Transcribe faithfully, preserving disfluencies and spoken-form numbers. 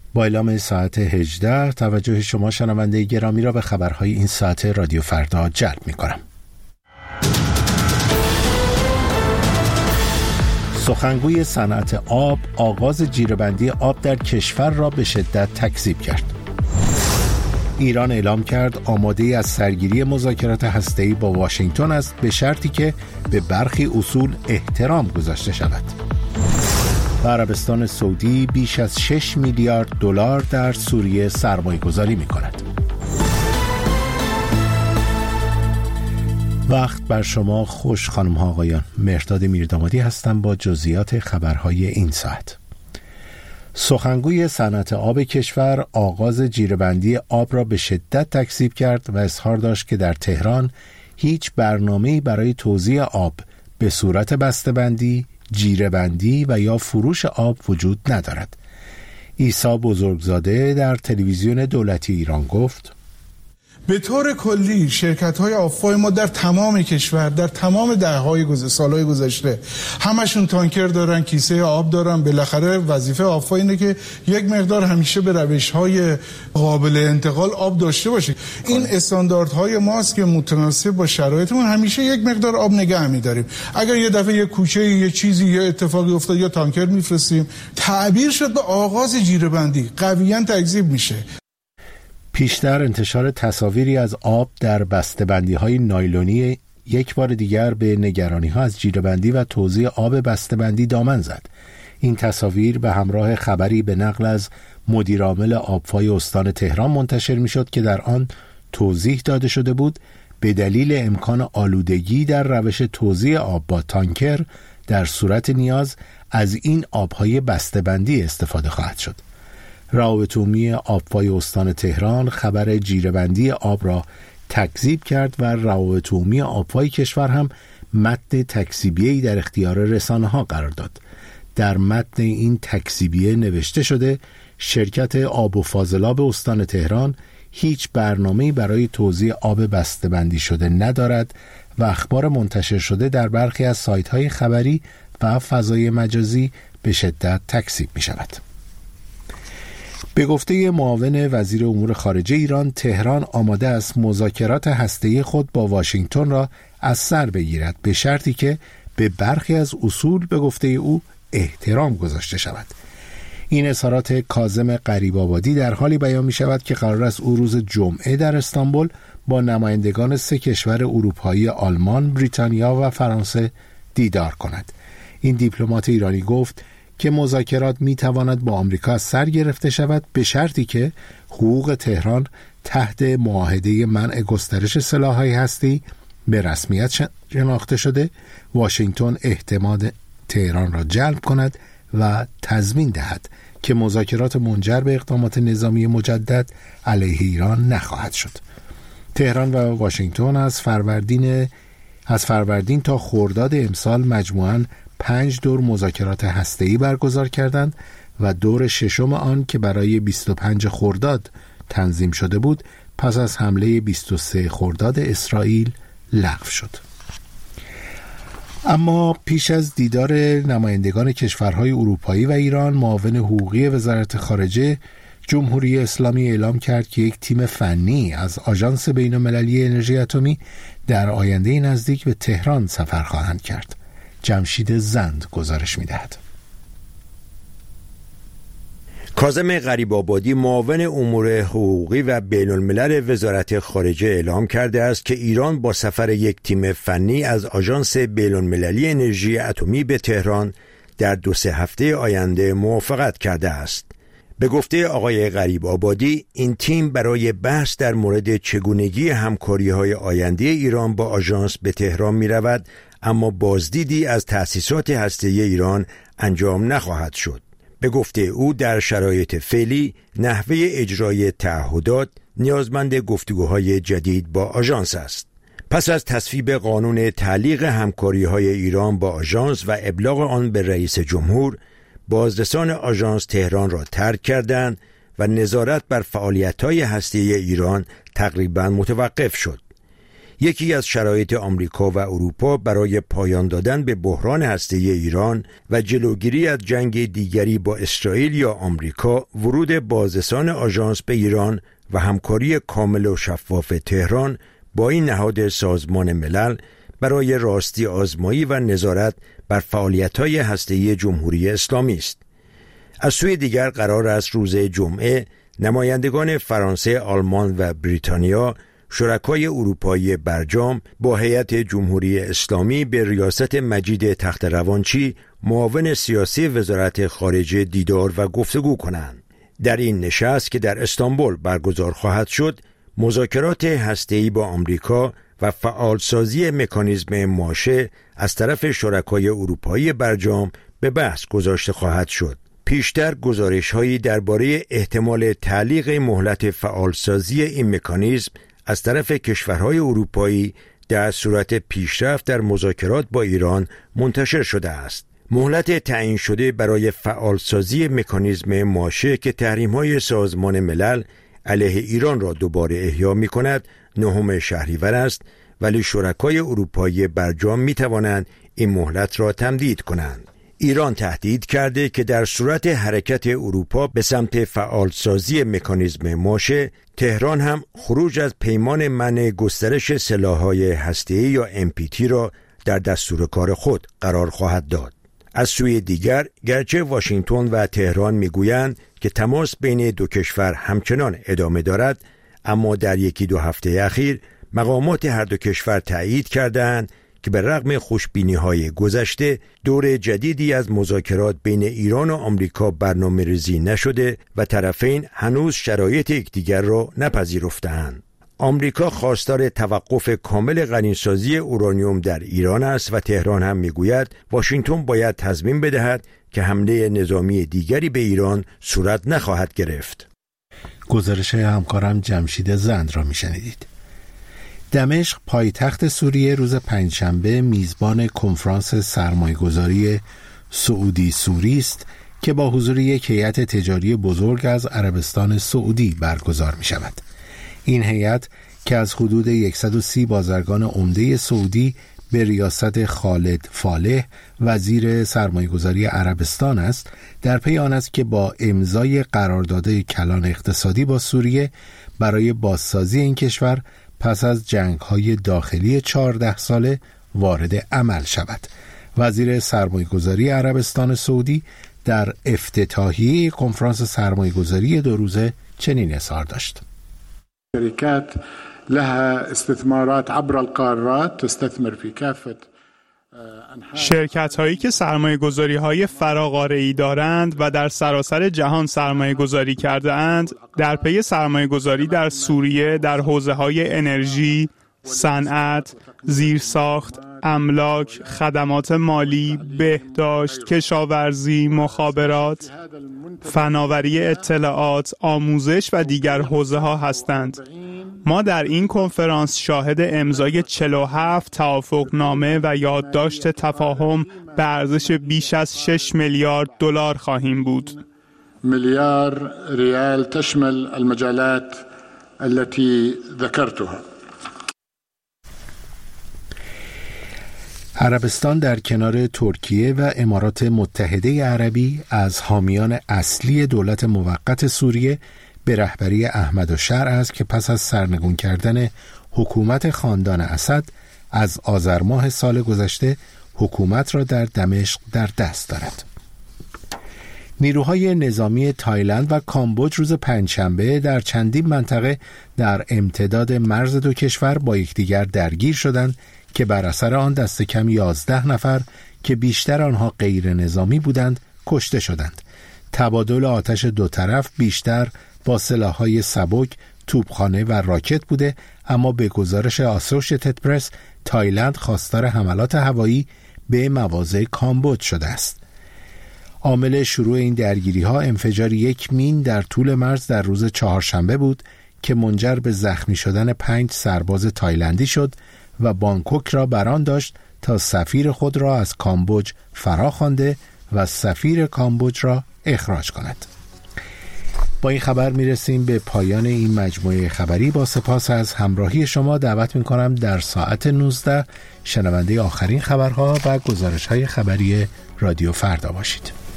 با اعلام ساعت هجده توجه شما شنونده گرامی را به خبرهای این ساعت رادیو فردا جلب می کنم. سخنگوی صنعت آب آغاز جیره‌بندی آب در کشور را به شدت تکذیب کرد. ایران اعلام کرد آماده از سرگیری مذاکرات هسته‌ای با واشنگتن است به شرطی که به برخی اصول احترام گذاشته شود. و عربستان سعودی بیش از شش میلیارد دلار در سوریه سرمایه‌گذاری می‌کند. وقت بر شما خوش خانم ها آقایان. مهرداد میردامادی هستم با جزئیات خبرهای این ساعت. سخنگوی صنعت آب کشور آغاز جیره‌بندی آب را به شدت تکذیب کرد و اظهار داشت که در تهران هیچ برنامه‌ای برای توزیع آب به صورت بسته‌بندی، جیره‌بندی و یا فروش آب وجود ندارد. عیسی بزرگزاده در تلویزیون دولتی ایران گفت: به طور کلی شرکت‌های آبفای ما در تمام کشور در تمام دهه‌های گذشته سال‌های گذشته همشون تانکر دارن، کیسه آب دارن. بالاخره وظیفه آبفای اینه که یک مقدار همیشه به روش‌های قابل انتقال آب داشته باشه. این استانداردهای ماست که متناسب با شرایطمون همیشه یک مقدار آب نگه می‌داریم. اگر یه دفعه یه کوچه یه چیزی یه اتفاقی افتاد یا تانکر می‌فرستیم. تعبیر شد به آغاز جیره‌بندی، قویاً تکذیب میشه. پیشتر انتشار تصاویری از آب در بسته‌بندی‌های نایلونی یک بار دیگر به نگرانی‌ها از جیره‌بندی و توزیع آب بسته‌بندی دامن زد. این تصاویر به همراه خبری به نقل از مدیرعامل آبفای استان تهران منتشر می‌شد که در آن توضیح داده شده بود به دلیل امکان آلودگی در روش توزیع آب با تانکر در صورت نیاز از این آب‌های بسته‌بندی استفاده خواهد شد. روابط عمومی آبفای استان تهران خبر جیره‌بندی آب را تکذیب کرد و روابط عمومی آبفای کشور هم متن تکذیبیه‌ای در اختیار رسانه‌ها قرار داد. در متن این تکذیبیه نوشته شده شرکت آب و فاضلاب استان تهران هیچ برنامه‌ای برای توزیع آب بسته‌بندی شده ندارد و اخبار منتشر شده در برخی از سایت‌های خبری و فضای مجازی به شدت تکذیب می‌شود. به گفته معاون وزیر امور خارجه ایران، تهران آماده است مذاکرات هسته‌ای خود با واشنگتن را از سر بگیرد به شرطی که به برخی از اصول به گفته او احترام گذاشته شود. این اظهارات کاظم غریب‌آبادی در حالی بیان می شود که قرار است او روز جمعه در استانبول با نمایندگان سه کشور اروپایی آلمان، بریتانیا و فرانسه دیدار کند. این دیپلمات ایرانی گفت که مذاکرات می تواند با آمریکا سر گرفته شود به شرطی که حقوق تهران تحت معاهده منع گسترش سلاح‌های هسته‌ای به رسمیت شناخته شده، واشنگتن اعتماد تهران را جلب کند و تضمین دهد که مذاکرات منجر به اقدامات نظامی مجدد علیه ایران نخواهد شد. تهران و واشنگتن از فروردین از فروردین تا خرداد امسال مجموعاً پنج دور مذاکرات هسته‌ای برگزار کردند و دور ششم آن که برای بیست و پنج خرداد تنظیم شده بود پس از حمله بیست و سه خرداد اسرائیل لغو شد. اما پیش از دیدار نمایندگان کشورهای اروپایی و ایران، معاون حقوقی وزارت خارجه جمهوری اسلامی اعلام کرد که یک تیم فنی از آژانس بین‌المللی انرژی اتمی در آینده نزدیک به تهران سفر خواهند کرد. جمشید زند گزارش می‌دهد. کاظم غریب‌آبادی معاون امور حقوقی و بین الملل وزارت خارجه اعلام کرده است که ایران با سفر یک تیم فنی از آژانس بین المللی انرژی اتمی به تهران در دو سه هفته آینده موافقت کرده است. به گفته آقای غریب‌آبادی، این تیم برای بحث در مورد چگونگی همکاری‌های آینده ایران با آژانس به تهران می‌رود، اما بازدیدی از تأسیسات هسته‌ای ایران انجام نخواهد شد. به گفته او در شرایط فعلی نحوه اجرای تعهدات نیازمند گفتگوهای جدید با آژانس است. پس از تصویب قانون تعلیق همکاری‌های ایران با آژانس و ابلاغ آن به رئیس جمهور، بازرسان آژانس تهران را ترک کردند و نظارت بر فعالیت‌های هسته‌ای ایران تقریباً متوقف شد. یکی از شرایط آمریکا و اروپا برای پایان دادن به بحران هسته‌ای ایران و جلوگیری از جنگ دیگری با اسرائیل یا آمریکا، ورود بازرسان آژانس به ایران و همکاری کامل و شفاف تهران با این نهاد سازمان ملل برای راستی آزمایی و نظارت بر فعالیت‌های هسته‌ای جمهوری اسلامی است. از سوی دیگر قرار است روز جمعه نمایندگان فرانسه، آلمان و بریتانیا، شرکای اروپایی برجام، با هیئت جمهوری اسلامی به ریاست مجید تخت‌روانچی، معاون سیاسی وزارت خارجه، دیدار و گفتگو کنند. در این نشست که در استانبول برگزار خواهد شد، مذاکرات هسته‌ای با آمریکا و فعالسازی مکانیزم ماشه از طرف شرکای اروپایی برجام به بحث گذاشته خواهد شد. پیشتر گزارش‌هایی درباره احتمال تعلیق مهلت فعالسازی این مکانیزم از طرف کشورهای اروپایی در صورت پیشرفت در مذاکرات با ایران منتشر شده است. مهلت تعیین شده برای فعالسازی مکانیزم ماشه که تحریم‌های سازمان ملل علیه ایران را دوباره احیا می‌کند، نهم شهریور است، ولی شرکای اروپایی برجام می‌توانند این مهلت را تمدید کنند. ایران تهدید کرده که در صورت حرکت اروپا به سمت فعالسازی مکانیزم ماشه، تهران هم خروج از پیمان منع گسترش سلاح‌های هسته‌ای یا ام پی تی را در دستور کار خود قرار خواهد داد. از سوی دیگر، گرچه واشنگتن و تهران میگویند که تماس بین دو کشور همچنان ادامه دارد، اما در یکی دو هفته اخیر مقامات هر دو کشور تأیید کردند که به رغم خوشبینی‌های گذشته، دور جدیدی از مذاکرات بین ایران و آمریکا برنامه‌ریزی نشده و طرفین هنوز شرایط یکدیگر را نپذیرفته‌اند. آمریکا خواستار توقف کامل غنیسازی اورانیوم در ایران است و تهران هم میگوید واشنگتن باید تضمین بدهد که حمله نظامی دیگری به ایران صورت نخواهد گرفت. گزارش همکارم جمشید زند را میشنیدید. دمشق، پایتخت سوریه، روز پنجشنبه میزبان کنفرانس سرمایه‌گذاری سعودی سوری است که با حضور یک هیئت تجاری بزرگ از عربستان سعودی برگزار می شود. این هیئت که از حدود صد و سی بازرگان عمده سعودی به ریاست خالد فالح وزیر سرمایه‌گذاری عربستان است، در پی آن است که با امضای قرارداد کلان اقتصادی با سوریه برای بازسازی این کشور پس از جنگ‌های داخلی چهارده ساله وارد عمل شود. وزیر سرمایه‌گذاری عربستان سعودی در افتتاحیه کنفرانس سرمایه‌گذاری دو روزه چنین اظهار داشت: شركات لها استثمارات عبر القارات تستثمر في كافة شرکت هایی که سرمایه گذاری های فراقاره‌ای دارند و در سراسر جهان سرمایه گذاری کرده اند، در پی سرمایه گذاری در سوریه در حوزه های انرژی، صنعت، زیرساخت، املاک، خدمات مالی، بهداشت، کشاورزی، مخابرات، فناوری اطلاعات، آموزش و دیگر حوزه ها هستند. ما در این کنفرانس شاهد امضای چهل و هفت توافقنامه و یادداشت تفاهم به ارزش بیش از شش میلیارد دلار خواهیم بود. میلیارد ریال تشمل المجالات التي ذكرتها. عربستان در کنار ترکیه و امارات متحده عربی از حامیان اصلی دولت موقت سوریه به رهبری احمدالشرع است که پس از سرنگون کردن حکومت خاندان اسد از آذر ماه سال گذشته حکومت را در دمشق در دست دارد. نیروهای نظامی تایلند و کامبوج روز پنجشنبه در چندین منطقه در امتداد مرز دو کشور با یکدیگر درگیر شدند که بر اثر آن دست کم یازده نفر که بیشتر آنها غیر نظامی بودند کشته شدند. تبادل آتش دو طرف بیشتر با سلاح‌های سبک، توپخانه و راکت بوده، اما به گزارش آسوشیتد پرس تایلند خواستار حملات هوایی به مواضع کامبوج شده است. عامل شروع این درگیری‌ها انفجار یک مین در طول مرز در روز چهارشنبه بود که منجر به زخمی شدن پنج سرباز تایلندی شد و بانکوک را بران داشت تا سفیر خود را از کامبوج فراخوانده و سفیر کامبوج را اخراج کند. با این خبر میرسیم به پایان این مجموعه خبری. با سپاس از همراهی شما دعوت میکنم در ساعت نوزده شنونده آخرین خبرها و گزارش‌های خبری رادیو فردا باشید.